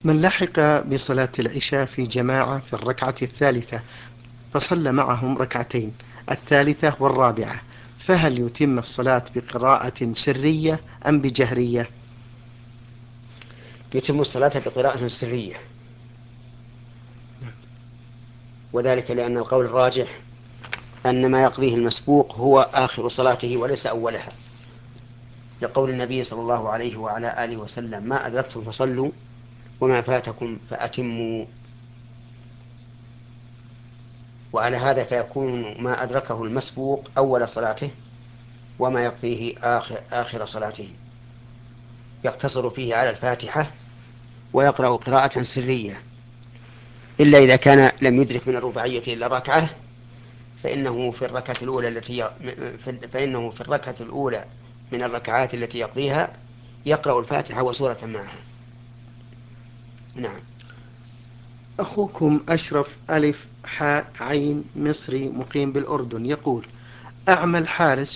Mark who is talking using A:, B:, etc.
A: من لحق بصلاة العشاء في جماعة في الركعة الثالثة فصلى معهم ركعتين الثالثة والرابعة، فهل يتم الصلاة بقراءة سرية أم بجهرية؟
B: يتم الصلاة بقراءة سرية، وذلك لأن القول الراجح أن ما يقضيه المسبوق هو آخر صلاته وليس أولها، لقول النبي صلى الله عليه وعلى آله وسلم: ما أدركتم فصلوا وما فاتكم فأتموا. وعلى هذا فيكون ما أدركه المسبوق أول صلاته، وما يقضيه آخر صلاته، يقتصر فيه على الفاتحة ويقرأ قراءة سرية، إلا إذا كان لم يدرك من الرباعية إلا ركعة، فإنه في الركعة الأولى من الركعات التي يقضيها يقرأ الفاتحة وسورة معها. نعم.
A: أخوكم أشرف ألف حاء عين مصري مقيم بالأردن يقول: أعمل حارس